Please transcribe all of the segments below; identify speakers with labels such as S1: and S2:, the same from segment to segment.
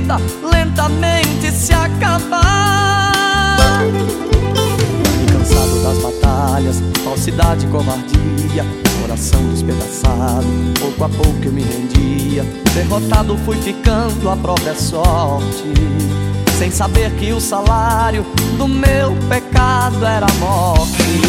S1: vida lentamente se acabar. Cansado das batalhas, falsidade e covardia, coração despedaçado, pouco a pouco eu me rendia. Derrotado fui ficando, a prova é sorte, sem saber que o salário do meu pecado era a morte.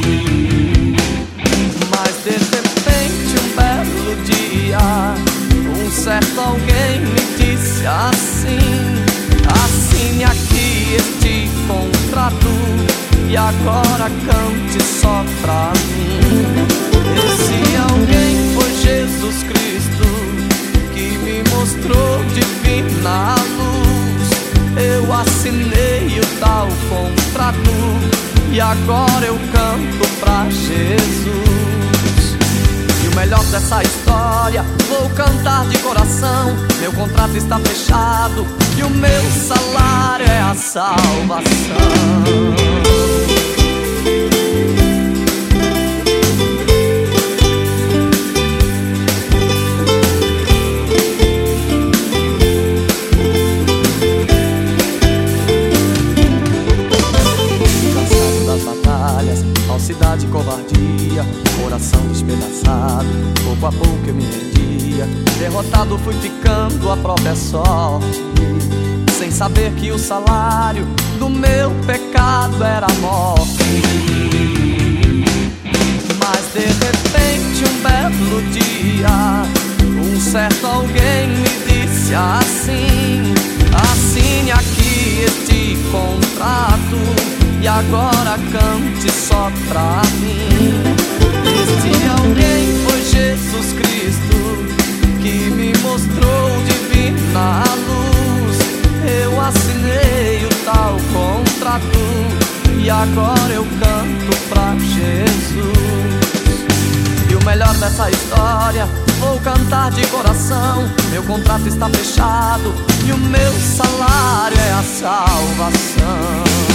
S1: Mas de repente um belo dia, um certo alguém me disse assim: assine aqui este contrato e agora cante só pra mim. Esse alguém foi Jesus Cristo, que me mostrou divina luz. Eu assinei o tal contrato e agora eu canto pra Jesus. E o melhor dessa história, vou cantar de coração. Meu contrato está fechado e o meu salário é a salvação. Falsidade e covardia, coração despedaçado, pouco a pouco eu me rendia. Derrotado fui ficando, a prova é sorte, sem saber que o salário do meu pecado era a morte. Mas de repente um belo dia, um certo alguém me disse assim: assine aqui este contrato e agora cante só pra mim. Este alguém foi Jesus Cristo, que me mostrou divina luz. Eu assinei o tal contrato e agora eu canto pra Jesus. E o melhor dessa história, vou cantar de coração. Meu contrato está fechado e o meu salário é a salvação.